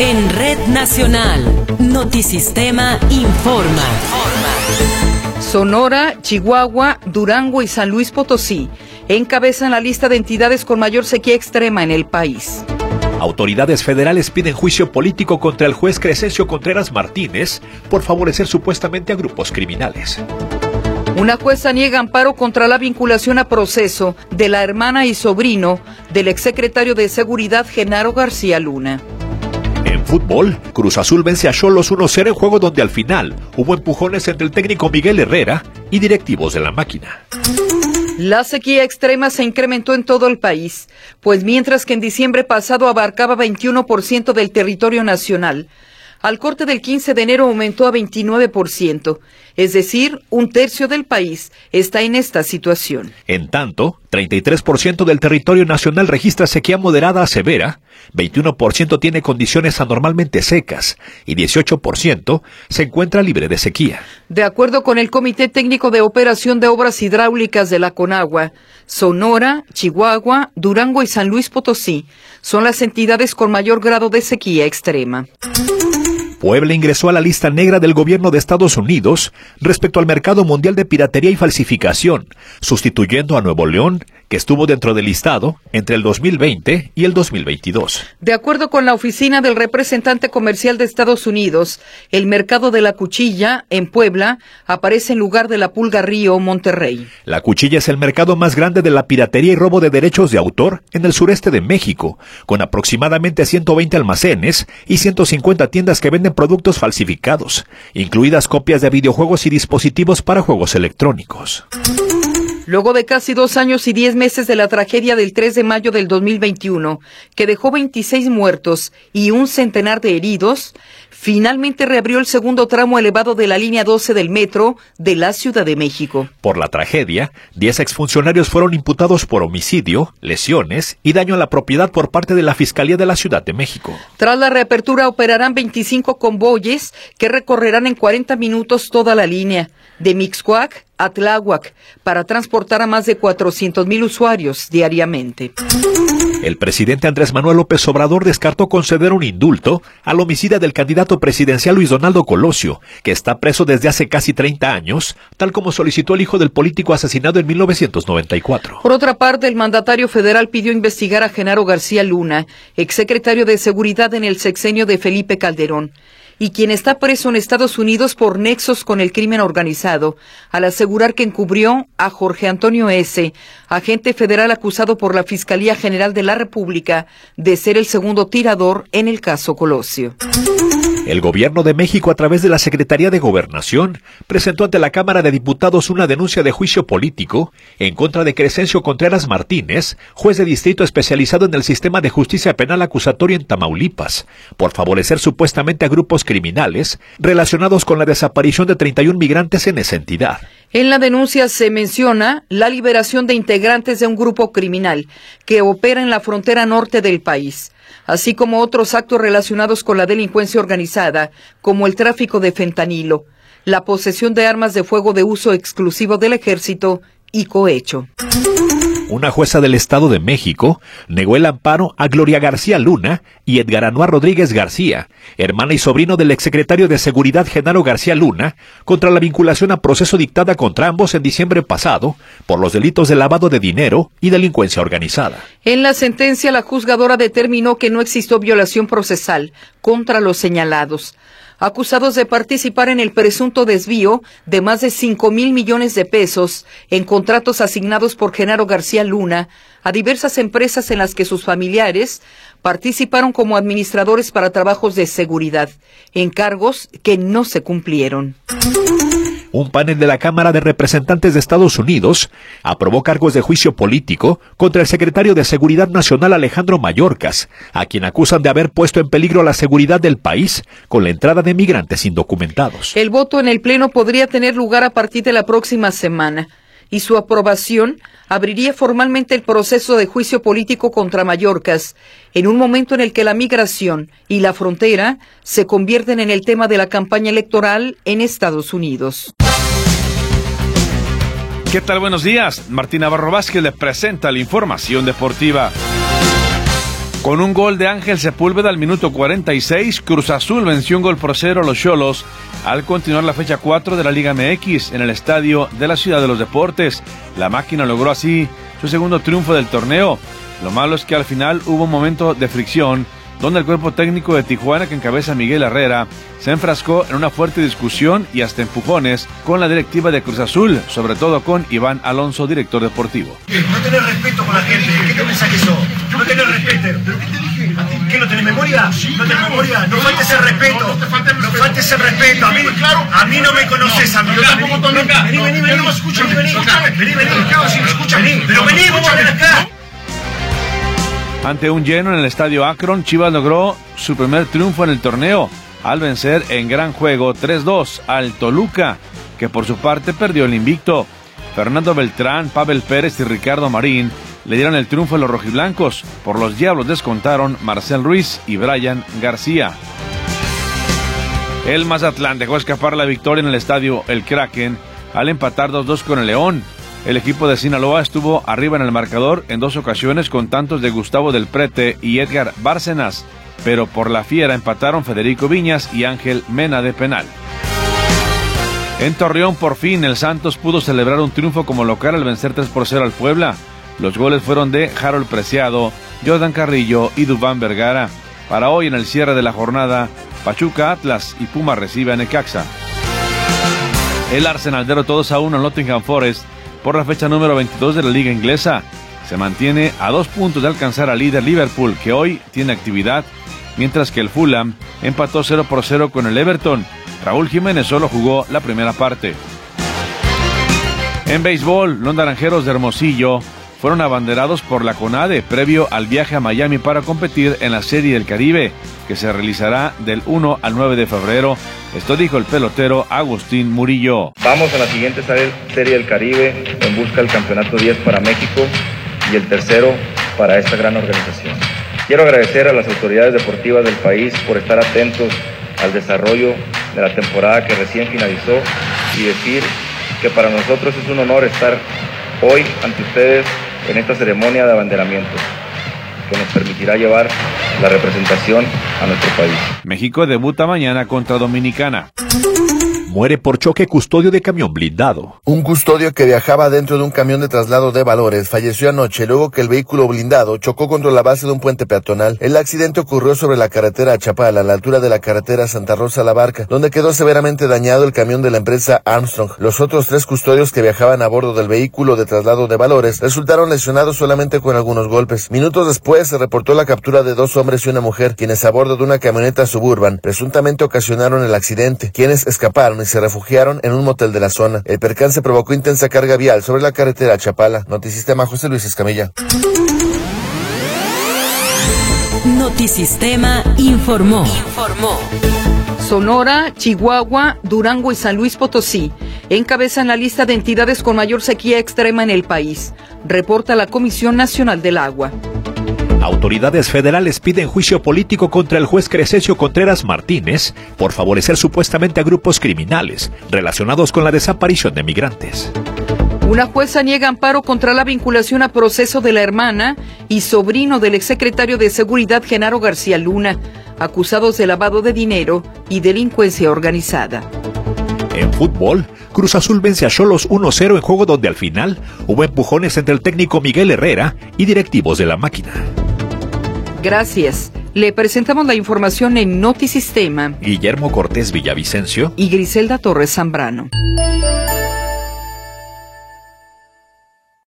En Red Nacional, Notisistema informa. Sonora, Chihuahua, Durango y San Luis Potosí encabezan la lista de entidades con mayor sequía extrema en el país. Autoridades federales piden juicio político contra el juez Crescencio Contreras Martínez por favorecer supuestamente a grupos criminales. Una jueza niega amparo contra la vinculación a proceso de la hermana y sobrino del exsecretario de Seguridad Genaro García Luna. En fútbol, Cruz Azul vence a Xolos 1-0 en juego donde al final hubo empujones entre el técnico Miguel Herrera y directivos de la máquina. La sequía extrema se incrementó en todo el país, pues mientras que en diciembre pasado abarcaba 21% del territorio nacional, al corte del 15 de enero aumentó a 29%, es decir, un tercio del país está en esta situación. En tanto, 33% del territorio nacional registra sequía moderada a severa, 21% tiene condiciones anormalmente secas y 18% se encuentra libre de sequía. De acuerdo con el Comité Técnico de Operación de Obras Hidráulicas de la Conagua, Sonora, Chihuahua, Durango y San Luis Potosí son las entidades con mayor grado de sequía extrema. Puebla ingresó a la lista negra del gobierno de Estados Unidos respecto al mercado mundial de piratería y falsificación, sustituyendo a Nuevo León, que estuvo dentro del listado entre el 2020 y el 2022. De acuerdo con la oficina del representante comercial de Estados Unidos, el mercado de la cuchilla en Puebla aparece en lugar de la Pulga Río, Monterrey. La cuchilla es el mercado más grande de la piratería y robo de derechos de autor en el sureste de México, con aproximadamente 120 almacenes y 150 tiendas que venden productos falsificados, incluidas copias de videojuegos y dispositivos para juegos electrónicos. Luego de casi 2 años y 10 meses de la tragedia del 3 de mayo del 2021, que dejó 26 muertos y un centenar de heridos, finalmente reabrió el segundo tramo elevado de la línea 12 del metro de la Ciudad de México. Por la tragedia, 10 exfuncionarios fueron imputados por homicidio, lesiones y daño a la propiedad por parte de la Fiscalía de la Ciudad de México. Tras la reapertura operarán 25 convoyes que recorrerán en 40 minutos toda la línea, de Mixcoac a Tláhuac, para transportar a más de 400,000 usuarios diariamente. El presidente Andrés Manuel López Obrador descartó conceder un indulto al homicida del candidato presidencial Luis Donaldo Colosio, que está preso desde hace casi 30 años, tal como solicitó el hijo del político asesinado en 1994. Por otra parte, el mandatario federal pidió investigar a Genaro García Luna, exsecretario de Seguridad en el sexenio de Felipe Calderón, y quien está preso en Estados Unidos por nexos con el crimen organizado, al asegurar que encubrió a Jorge Antonio S., agente federal acusado por la Fiscalía General de la República de ser el segundo tirador en el caso Colosio. El gobierno de México, a través de la Secretaría de Gobernación, presentó ante la Cámara de Diputados una denuncia de juicio político en contra de Crescencio Contreras Martínez, juez de distrito especializado en el sistema de justicia penal acusatorio en Tamaulipas, por favorecer supuestamente a grupos criminales relacionados con la desaparición de 31 migrantes en esa entidad. En la denuncia se menciona la liberación de integrantes de un grupo criminal que opera en la frontera norte del país, así como otros actos relacionados con la delincuencia organizada, como el tráfico de fentanilo, la posesión de armas de fuego de uso exclusivo del ejército y cohecho. Una jueza del Estado de México negó el amparo a Gloria García Luna y Edgar Anuar Rodríguez García, hermana y sobrino del exsecretario de Seguridad Genaro García Luna, contra la vinculación a proceso dictada contra ambos en diciembre pasado por los delitos de lavado de dinero y delincuencia organizada. En la sentencia, la juzgadora determinó que no existió violación procesal contra los señalados, acusados de participar en el presunto desvío de más de 5,000 millones de pesos en contratos asignados por Genaro García Luna a diversas empresas en las que sus familiares participaron como administradores para trabajos de seguridad, encargos que no se cumplieron. Un panel de la Cámara de Representantes de Estados Unidos aprobó cargos de juicio político contra el secretario de Seguridad Nacional Alejandro Mayorkas, a quien acusan de haber puesto en peligro la seguridad del país con la entrada de migrantes indocumentados. El voto en el Pleno podría tener lugar a partir de la próxima semana, y su aprobación abriría formalmente el proceso de juicio político contra Mayorkas, en un momento en el que la migración y la frontera se convierten en el tema de la campaña electoral en Estados Unidos. ¿Qué tal? Buenos días. Martín Navarro Vázquez le presenta la información deportiva. Con un gol de Ángel Sepúlveda al minuto 46, Cruz Azul venció 1-0 a los Xolos al continuar la fecha 4 de la Liga MX en el estadio de la Ciudad de los Deportes. La máquina logró así su segundo triunfo del torneo. Lo malo es que al final hubo un momento de fricción donde el cuerpo técnico de Tijuana, que encabeza Miguel Herrera, se enfrascó en una fuerte discusión y hasta empujones con la directiva de Cruz Azul, sobre todo con Iván Alonso, director deportivo. No tenés respeto con la gente, ¿qué te pensás que sos? No tenés respeto. ¿Qué, no tenés memoria? ¿No tenés memoria? No faltes el respeto. No faltes el respeto. A mí no me conoces, amigo. Vení. Pero vení, ven acá. Ante un lleno en el estadio Akron, Chivas logró su primer triunfo en el torneo al vencer en gran juego 3-2 al Toluca, que por su parte perdió el invicto. Fernando Beltrán, Pavel Pérez y Ricardo Marín le dieron el triunfo a los rojiblancos. Por los Diablos descontaron Marcel Ruiz y Brian García. El Mazatlán dejó escapar la victoria en el estadio El Kraken al empatar 2-2 con el León. El equipo de Sinaloa estuvo arriba en el marcador en 2 ocasiones con tantos de Gustavo del Prete y Edgar Bárcenas, pero por la Fiera empataron Federico Viñas y Ángel Mena de penal. En Torreón, por fin, el Santos pudo celebrar un triunfo como local al vencer 3-0 al Puebla. Los goles fueron de Harold Preciado, Jordan Carrillo y Duván Vergara. Para hoy, en el cierre de la jornada, Pachuca, Atlas y Puma recibe a Necaxa. El Arsenal derrotó 2-1 al Nottingham Forest por la fecha número 22 de la Liga Inglesa. Se mantiene a 2 puntos de alcanzar al líder Liverpool, que hoy tiene actividad, mientras que el Fulham empató 0-0 con el Everton. Raúl Jiménez solo jugó la primera parte. En béisbol, los Naranjeros de Hermosillo fueron abanderados por la CONADE previo al viaje a Miami para competir en la Serie del Caribe, que se realizará del 1 al 9 de febrero. Esto dijo el pelotero Agustín Murillo. Vamos a la siguiente Serie del Caribe en busca del campeonato 10 para México y el tercero para esta gran organización. Quiero agradecer a las autoridades deportivas del país por estar atentos al desarrollo de la temporada que recién finalizó y decir que para nosotros es un honor estar hoy ante ustedes en esta ceremonia de abanderamiento, que nos permitirá llevar la representación a nuestro país. México debuta mañana contra Dominicana. Muere por choque custodio de camión blindado. Un custodio que viajaba dentro de un camión de traslado de valores falleció anoche luego que el vehículo blindado chocó contra la base de un puente peatonal. El accidente ocurrió sobre la carretera a Chapala, a la altura de la carretera Santa Rosa La Barca, donde quedó severamente dañado el camión de la empresa Armstrong. Los otros 3 custodios que viajaban a bordo del vehículo de traslado de valores resultaron lesionados solamente con algunos golpes. Minutos después se reportó la captura de 2 hombres y una mujer, quienes a bordo de una camioneta Suburban presuntamente ocasionaron el accidente, quienes escaparon y se refugiaron en un motel de la zona. El percance provocó intensa carga vial sobre la carretera Chapala. Notisistema, José Luis Escamilla. Notisistema informó. Sonora, Chihuahua, Durango y San Luis Potosí encabezan la lista de entidades con mayor sequía extrema en el país, reporta la Comisión Nacional del Agua. Autoridades federales piden juicio político contra el juez Crescencio Contreras Martínez por favorecer supuestamente a grupos criminales relacionados con la desaparición de migrantes. Una jueza niega amparo contra la vinculación a proceso de la hermana y sobrino del exsecretario de Seguridad Genaro García Luna, acusados de lavado de dinero y delincuencia organizada. En fútbol, Cruz Azul vence a Xolos 1-0 en juego donde al final hubo empujones entre el técnico Miguel Herrera y directivos de la máquina. Gracias. Le presentamos la información en Notisistema. Guillermo Cortés Villavicencio y Griselda Torres Zambrano.